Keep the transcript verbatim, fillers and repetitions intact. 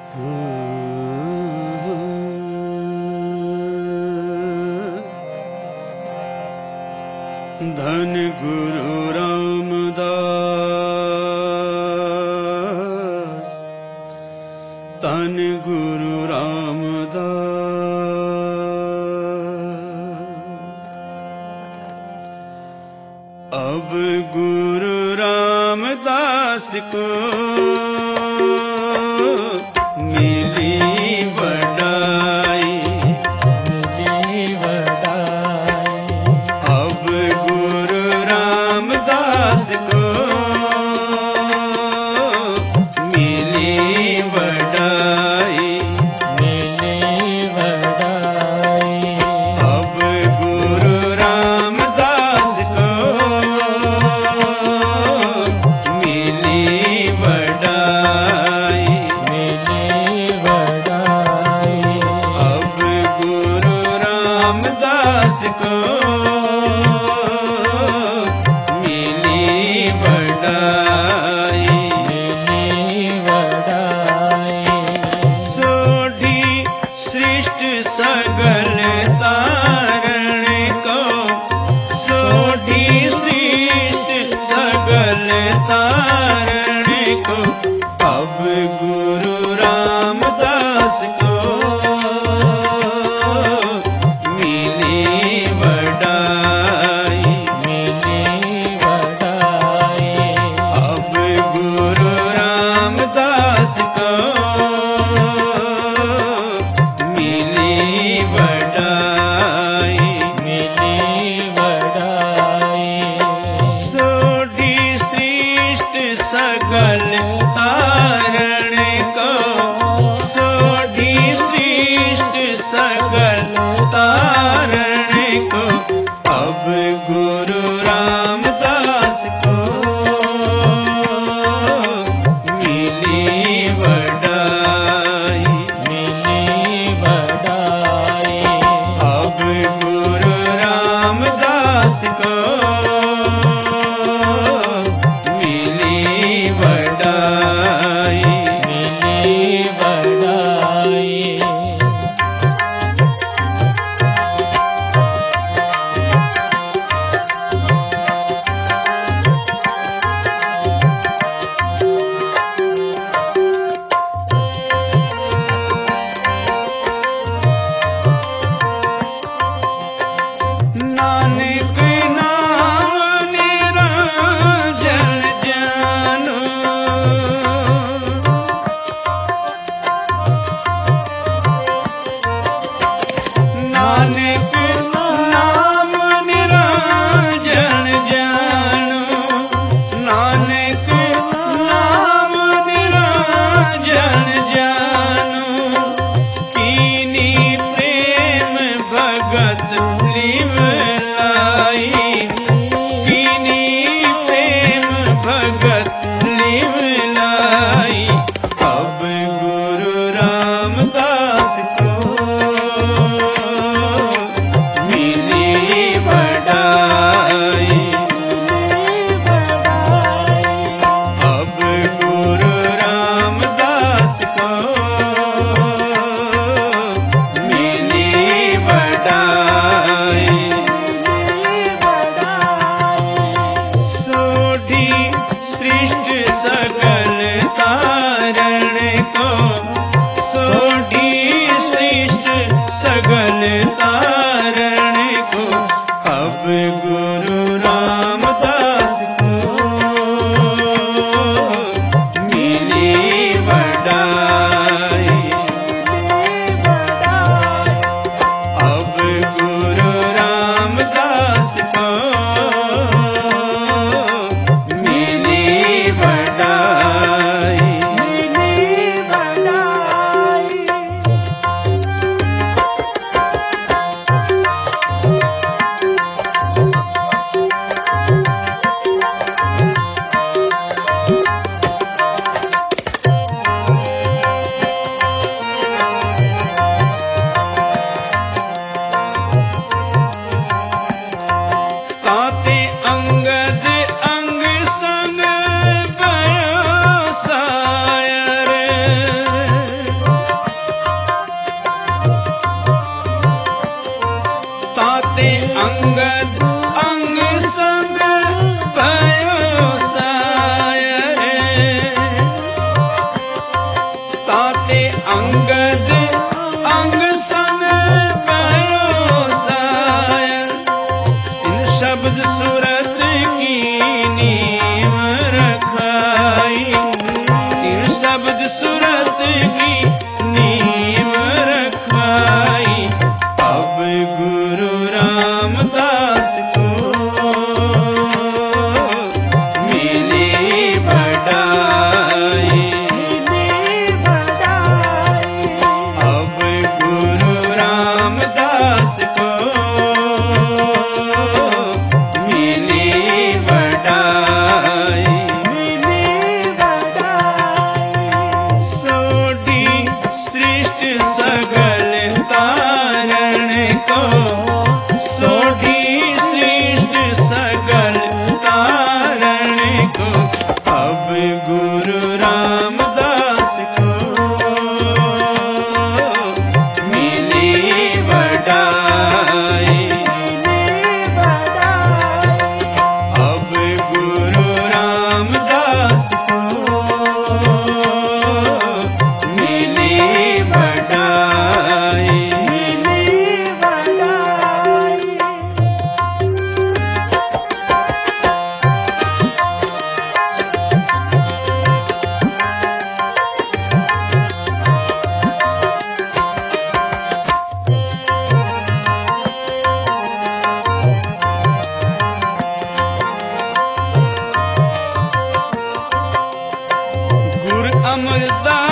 धन गुरु रामदास, तन गुरु रामदास। अब गुरु रामदास को मिली बड़ाई, मिली बड़ाई। अब गुरु रामदास को मिली बड़ाई, मिली बड़ाई। अब गुरु रामदास को मिली बड़ाई, मिली बड़ाई। अब गुरु रामदास को मिली बड़ाई, मिली बड़ाई। सोढ़ी सृष्टि सगल तारण को, सोढ़ी सृष्टि सगल तारण को। अब गुरु रामदास को मिली बड़ाई, मिली बड़ाई। अब गुरु रामदास को मिली बड़ाई, मिली बड़ाई। सोढ़ी सृष्टि सगल तारण को, सोढ़ी शब्द सूरत की नींव रखवाई। अब गुरु रामदास को मिली बढ़ाई। अब गुरु रामदास को मिली बढ़ाई। सोढ़ी सृष्टि सगल तारण को, सोढ़ी सृष्टि सगल तारण को, अब गुरु रामदास को मिली बढ़ाई। अब गुरु रामदास को मिली बढ़ाई। गुरु अमरदास